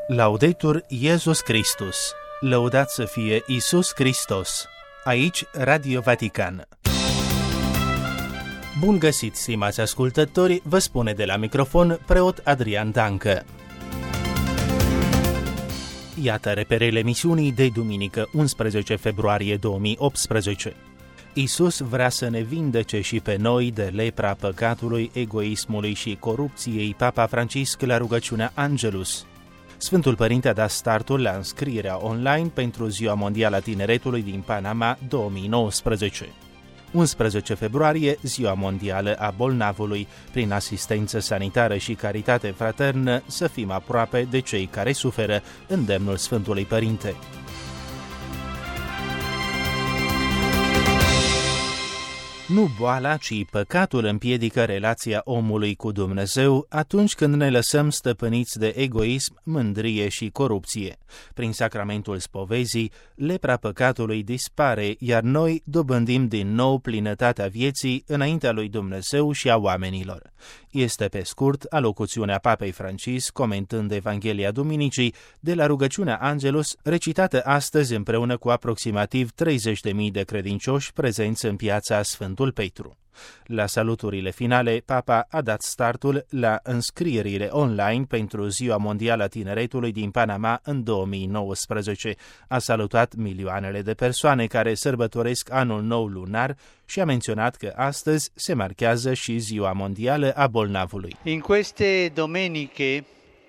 Laudetur Iesus Christus, lăudat să fie Iisus Hristos. Aici Radio Vatican. Bun găsit, stimați ascultători, vă spune de la microfon preot Adrian Dancă. Iată reperele emisiunii de duminică 11 februarie 2018. Iisus vrea să ne vindece și pe noi de lepra păcatului, egoismului și corupției. Papa Francisc la rugăciunea Angelus. Sfântul Părinte a dat startul la înscrierea online pentru Ziua Mondială a Tineretului din Panama 2019. 11 februarie, Ziua Mondială a Bolnavului. Prin asistență sanitară și caritate fraternă, să fim aproape de cei care suferă, îndemnul Sfântului Părinte. Nu boala, ci păcatul împiedică relația omului cu Dumnezeu atunci când ne lăsăm stăpâniți de egoism, mândrie și corupție. Prin sacramentul spovezii, lepra păcatului dispare, iar noi dobândim din nou plinătatea vieții înaintea lui Dumnezeu și a oamenilor. Este pe scurt alocuțiunea Papei Francisc comentând Evanghelia Duminicii de la rugăciunea Angelus, recitată astăzi împreună cu aproximativ 30.000 de credincioși prezenți în piața Sfântul Petru. La saluturile finale, Papa a dat startul la înscrierile online pentru Ziua Mondială a Tineretului din Panama în 2019. A salutat milioanele de persoane care sărbătoresc anul nou lunar și a menționat că astăzi se marchează și Ziua Mondială a Bolnavului. In queste domeniche,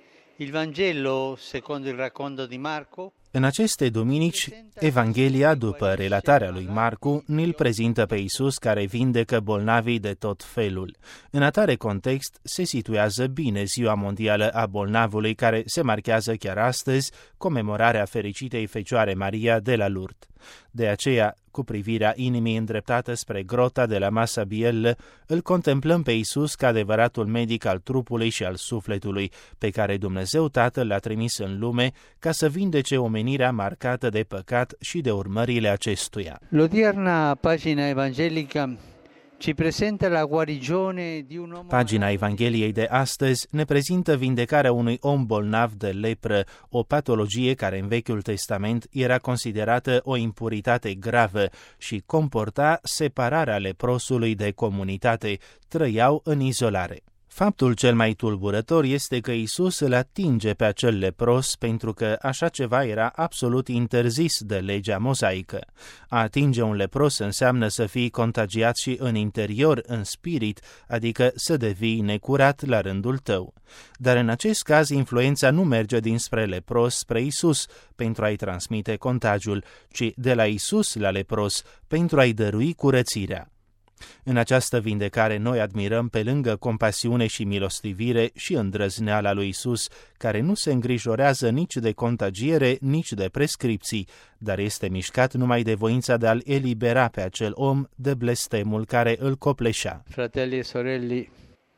il Vangelo, secondo il racconto di Marco, în aceste duminici, Evanghelia, după relatarea lui Marcu, ne-l prezintă pe Iisus care vindecă bolnavii de tot felul. În atare context se situează bine Ziua Mondială a Bolnavului, care se marchează chiar astăzi, comemorarea fericitei Fecioare Maria de la Lourdes. De aceea, cu privirea inimii îndreptată spre grota de la Masa Biellă, îl contemplăm pe Iisus ca adevăratul medic al trupului și al sufletului, pe care Dumnezeu Tatăl l-a trimis în lume ca să vindece omenirea marcată de păcat și de urmările acestuia. L'odierna pagina evangelica ci presenta la guarigione di un uomo. Pagina Evangheliei de astăzi ne prezintă vindecarea unui om bolnav de lepră, o patologie care în Vechiul Testament era considerată o impuritate gravă și comporta separarea leprosului de comunitate, trăiau în izolare. Faptul cel mai tulburător este că Iisus îl atinge pe acel lepros pentru că așa ceva era absolut interzis de legea mozaică. A atinge un lepros înseamnă să fii contagiat și în interior, în spirit, adică să devii necurat la rândul tău. Dar în acest caz influența nu merge dinspre lepros spre Iisus pentru a-i transmite contagiul, ci de la Iisus la lepros pentru a-i dărui curățirea. În această vindecare noi admirăm pe lângă compasiune și milostivire și îndrăzneala lui Iisus, care nu se îngrijorează nici de contagiere, nici de prescripții, dar este mișcat numai de voința de a-l elibera pe acel om de blestemul care îl copleșea. Fratelli e sorelli,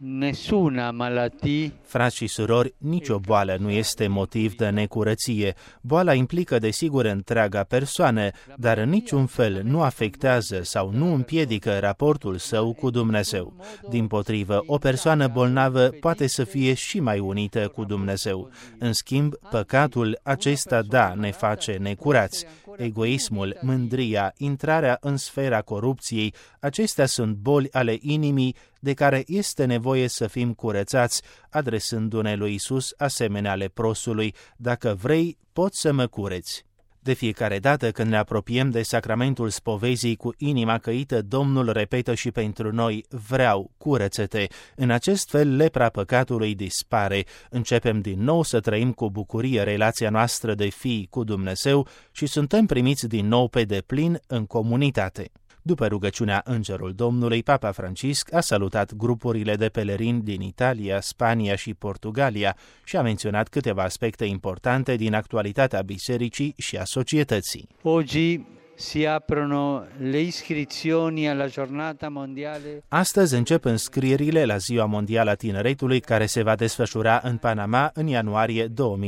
nessuna malattie. Frați și surori, nicio boală nu este motiv de necurăție. Boala implică desigur întreaga persoană, dar în niciun fel nu afectează sau nu împiedică raportul său cu Dumnezeu. Dimpotrivă, o persoană bolnavă poate să fie și mai unită cu Dumnezeu. În schimb, păcatul acesta ne face necurați. Egoismul, mândria, intrarea în sfera corupției, acestea sunt boli ale inimii de care este nevoie să fim curățați, adresându-ne lui Iisus asemenea leprosului: dacă vrei, poți să mă cureți. De fiecare dată când ne apropiem de sacramentul spovezii cu inima căită, Domnul repetă și pentru noi: vreau, curăță-te. În acest fel, lepra păcatului dispare. Începem din nou să trăim cu bucurie relația noastră de fii cu Dumnezeu și suntem primiți din nou pe deplin în comunitate. După rugăciunea Îngerul Domnului, Papa Francisc a salutat grupurile de pelerini din Italia, Spania și Portugalia și a menționat câteva aspecte importante din actualitatea bisericii și a societății. Oggi si aprono le iscrizioni alla giornata mondiale. Astăzi încep înscrierile la Ziua Mondială a Tineretului, care se va desfășura în Panama în ianuarie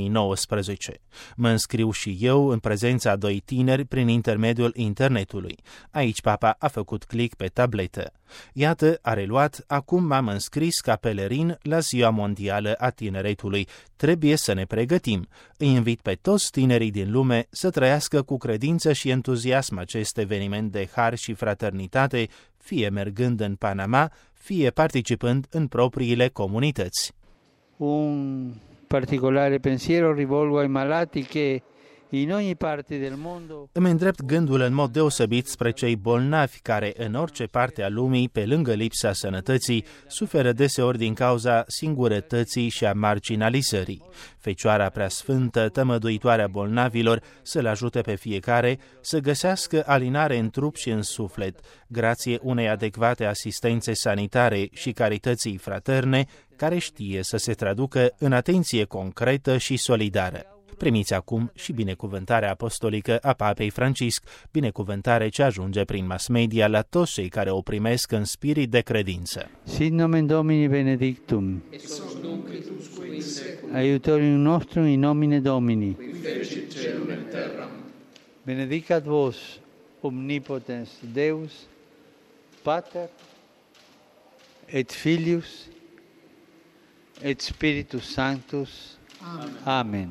2019. Mă înscriu și eu în prezența a 2 tineri prin intermediul internetului. Aici Papa a făcut click pe tabletă. Iată, a reluat, acum m-am înscris ca pelerin la Ziua Mondială a Tineretului. Trebuie să ne pregătim. Îi invit pe toți tinerii din lume să trăiască cu credință și entuziasm acest eveniment de har și fraternitate, fie mergând în Panama, fie participând în propriile comunități. Un particolare pensiero rivolgo ai malati che in ogni parte del mondo. Îmi îndrept gândul în mod deosebit spre cei bolnavi care, în orice parte a lumii, pe lângă lipsa sănătății, suferă deseori din cauza singurătății și a marginalizării. Fecioara Preasfântă, tămăduitoarea bolnavilor, să-l ajute pe fiecare să găsească alinare în trup și în suflet, grație unei adecvate asistențe sanitare și carității fraterne, care știe să se traducă în atenție concretă și solidară. Primiți acum și binecuvântarea apostolică a Papei Francisc, binecuvântare ce ajunge prin mass media la toți cei care o primesc în spirit de credință. Sit nomen Domini benedictum. Aiutorium nostrum in nomine Domini. Benedicat vos omnipotens Deus, Pater et Filius et Spiritus Sanctus. Amen.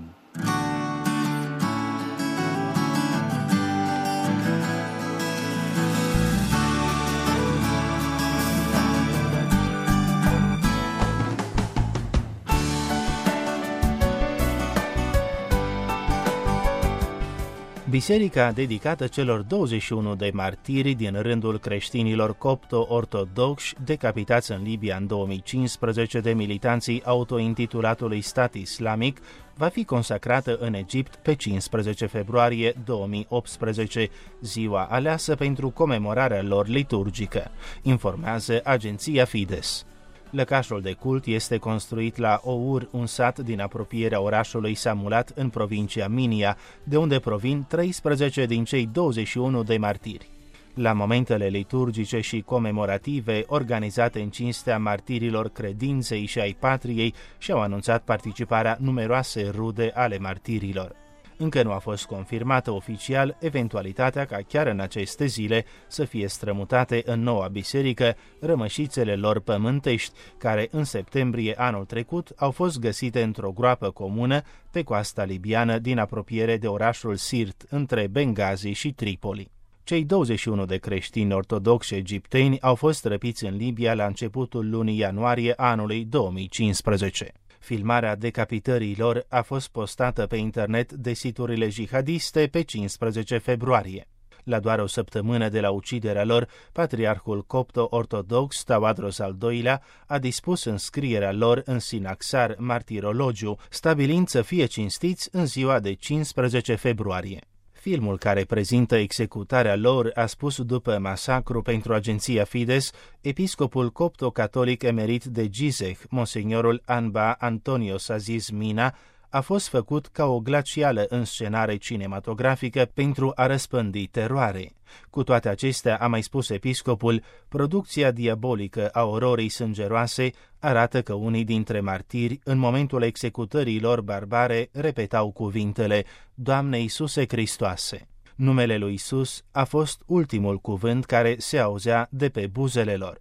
Biserica dedicată celor 21 de martiri din rândul creștinilor copto-ortodoxi decapitați în Libia în 2015 de militanții autointitulatului Stat Islamic va fi consacrată în Egipt pe 15 februarie 2018, ziua aleasă pentru comemorarea lor liturgică, informează agenția Fides. Lăcașul de cult este construit la Our, un sat din apropierea orașului Samulat în provincia Minia, de unde provin 13 din cei 21 de martiri. La momentele liturgice și comemorative organizate în cinstea martirilor credinței și ai patriei și-au anunțat participarea numeroase rude ale martirilor. Încă nu a fost confirmată oficial eventualitatea ca chiar în aceste zile să fie strămutate în noua biserică rămășițele lor pământești, care în septembrie anul trecut au fost găsite într-o groapă comună pe coasta libiană din apropiere de orașul Sirt, între Benghazi și Tripoli. Cei 21 de creștini ortodoxi egipteni au fost răpiți în Libia la începutul lunii ianuarie anului 2015. Filmarea decapitării lor a fost postată pe internet de siturile jihadiste pe 15 februarie. La doar o săptămână de la uciderea lor, patriarhul copto-ortodox Tawadros al II-lea a dispus înscrierea lor în Sinaxar Martirologiu, stabilind să fie cinstiți în ziua de 15 februarie. Filmul care prezintă executarea lor a spus după masacru pentru agenția Fides, episcopul copto-catolic emerit de Gizeh, monsignorul Anba Antonios Aziz Mina, a fost făcut ca o glacială înscenare cinematografică pentru a răspândi teroare. Cu toate acestea, a mai spus episcopul, producția diabolică a ororii sângeroase arată că unii dintre martiri, în momentul executării lor barbare, repetau cuvintele: Doamne Iisuse Hristoase. Numele lui Iisus a fost ultimul cuvânt care se auzea de pe buzele lor.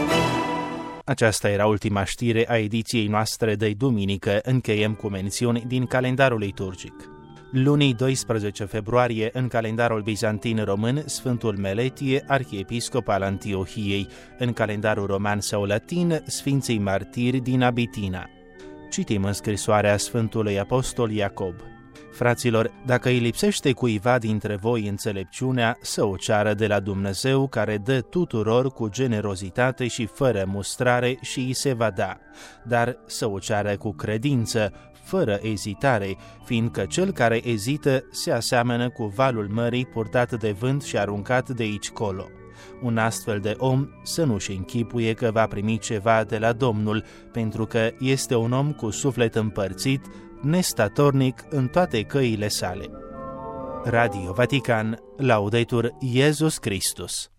Aceasta era ultima știre a ediției noastre de duminică. Încheiem cu mențiuni din calendarul liturgic. Lunii 12 februarie, în calendarul bizantin român, Sfântul Meletie, arhiepiscop al Antiohiei, în calendarul roman sau latin, Sfinții Martiri din Abitina. Citim în scrisoarea Sfântului Apostol Iacob. Fraților, dacă îi lipsește cuiva dintre voi înțelepciunea, să o ceară de la Dumnezeu, care dă tuturor cu generozitate și fără mustrare și îi se va da, dar să o ceară cu credință, fără ezitare, fiindcă cel care ezită se aseamănă cu valul mării purtat de vânt și aruncat de aici colo. Un astfel de om să nu-și închipuie că va primi ceva de la Domnul, pentru că este un om cu suflet împărțit, nestatornic în toate căile sale. Radio Vatican, Laudetur Iesus Christus.